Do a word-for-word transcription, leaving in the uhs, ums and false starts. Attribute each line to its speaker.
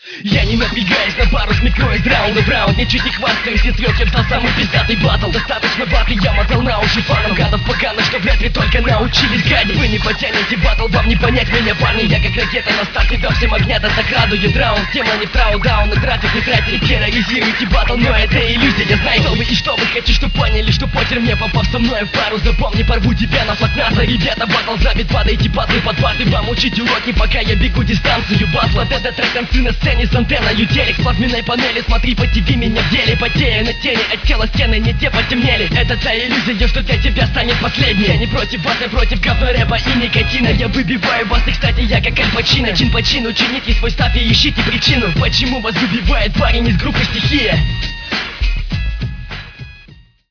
Speaker 1: Я не напрягаюсь, на пару смекрою из раунда в раунд. Ничуть не хвастаюсь, из трех я взял самый пиздатый батл. Достаточно ваты, я мотал на уши фанам гадов поганых, что вряд ли только научились гадить. Вы не потянете батл, вам не понять меня, парни. Я как ракета на старте, дам всем огня, да так радует раунд. Тема не в трау-даун, и трафик не тратите. Терроризируйте батл, но это иллюзия. Я знаю, кто вы и что вы, хочу, чтоб поняли, что покер мне, попав со мной в пару. Запомни, порву тебя на флаг НАСА. Ребята, батл забит, падайте патлы под парты. Вам учить уроки, пока я бегу дистанцию батла. Это трек, танцы на сцене с антенною, телек с плазменной панели. Смотри по ТВ, меня в деле, потея на тени. От тела стены не те потемнели. Это та иллюзия, что для тебя станет последней. Я не против вас, я против говно рэпа и никотина. Я выбиваю вас, и кстати я как Аль Пачино. Чин по чину, чините свой став и ищите причину, почему вас выбивает парень из группы «Стихия».